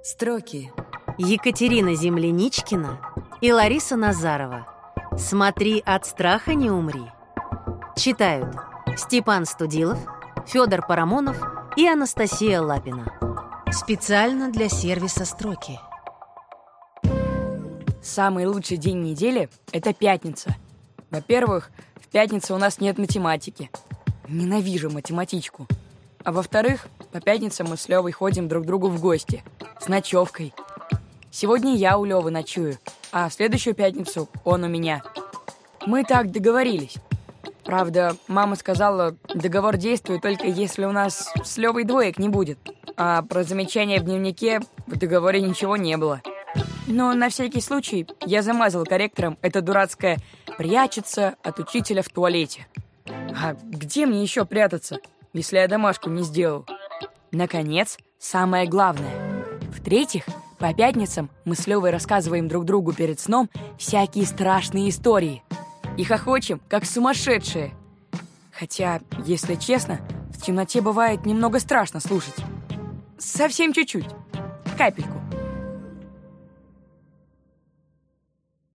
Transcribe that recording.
Строки. Екатерина Земляничкина и Лариса Назарова. «Смотри, от страха не умри». Читают Степан Студилов, Федор Парамонов и Анастасия Лапина. Специально для сервиса «Строки». Самый лучший день недели — это пятница. Во-первых, в пятницу у нас нет математики. Ненавижу математичку. А во-вторых, по пятницам мы с Левой ходим друг к другу в гости. С ночевкой. Сегодня я у Левы ночую, а в следующую пятницу он у меня. Мы так договорились. Правда, мама сказала, договор действует только если у нас с Левой двоек не будет. А про замечания в дневнике в договоре ничего не было. Но на всякий случай я замазал корректором это дурацкое «прячется от учителя в туалете». А где мне еще прятаться, если я домашку не сделал? Наконец, самое главное. В-третьих, по пятницам мы с Левой рассказываем друг другу перед сном всякие страшные истории. И хохочем, как сумасшедшие. Хотя, если честно, в темноте бывает немного страшно слушать. Совсем чуть-чуть. Капельку.